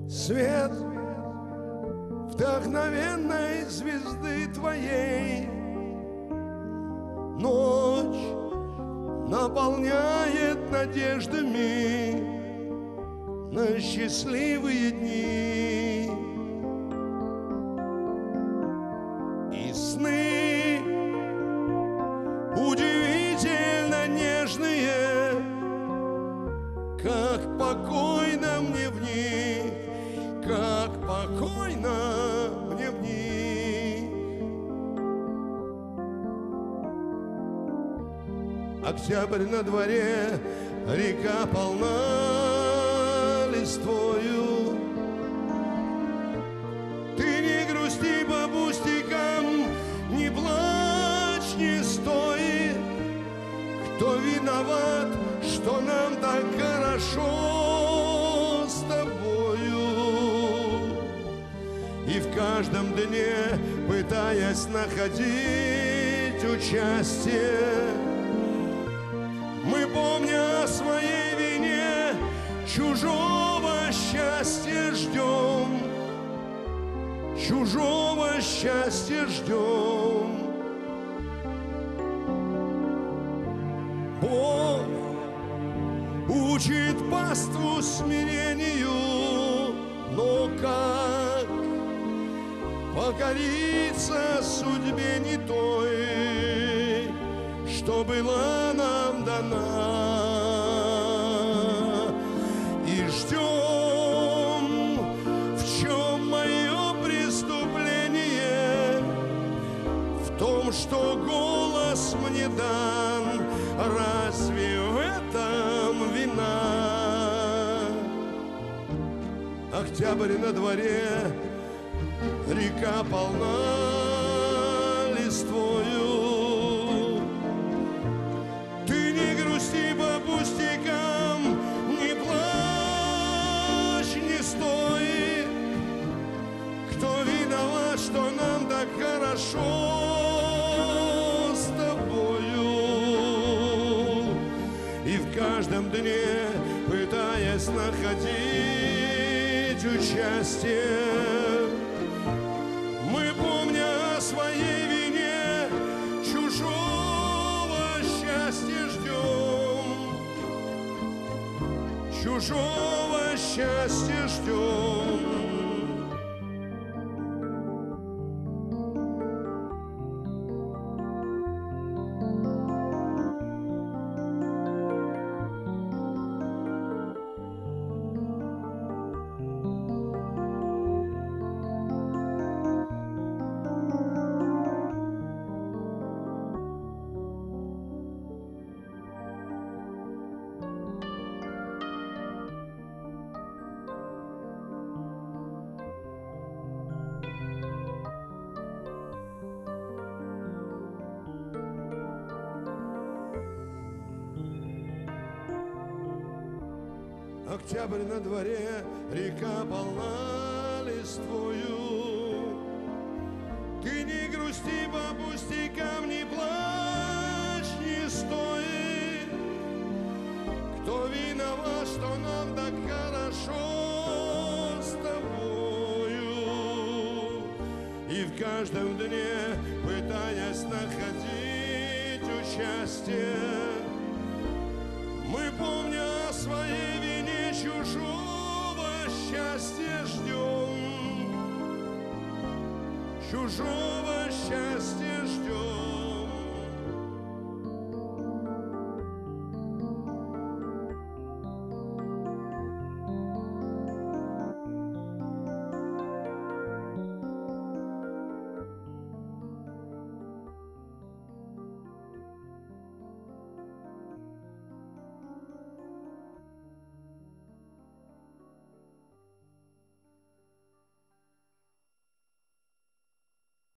Свет вдохновенной звезды твоей ночь наполняет надеждами на счастливые дни. И сны удивительно нежные, как покойно мне в них, как покойно мне в них. Октябрь на дворе, река полна листвою. Ты не грусти по пустякам, не плачь, не стой. Кто виноват, что нам так хорошо с тобою? И в каждом дне, пытаясь находить участие, мы, помня о своей вине, чужого счастья ждем, чужого счастья ждем. Бог учит паству смирению, но как покориться судьбе не той, что была нам дана, и ждем, в чем мое преступление, в том, что голос мне дан, разве в этом вина? Октябрь на дворе, река полна листвою. Ты не грусти по пустякам, не плачь, не стой. Кто виноват, что нам так хорошо с тобою? И в каждом дне, пытаясь находить участие, мы, помня о своей вине, чужого счастья ждем, чужого счастья ждем. Октябрь на дворе, река полна листвою. Ты не грусти по пустякам, не плачь, не стой. Кто виноват, что нам так хорошо с тобою? И в каждом дне, пытаясь находить участие, мы, помня о своей вине, чужого счастья ждем, чужого счастья ждем.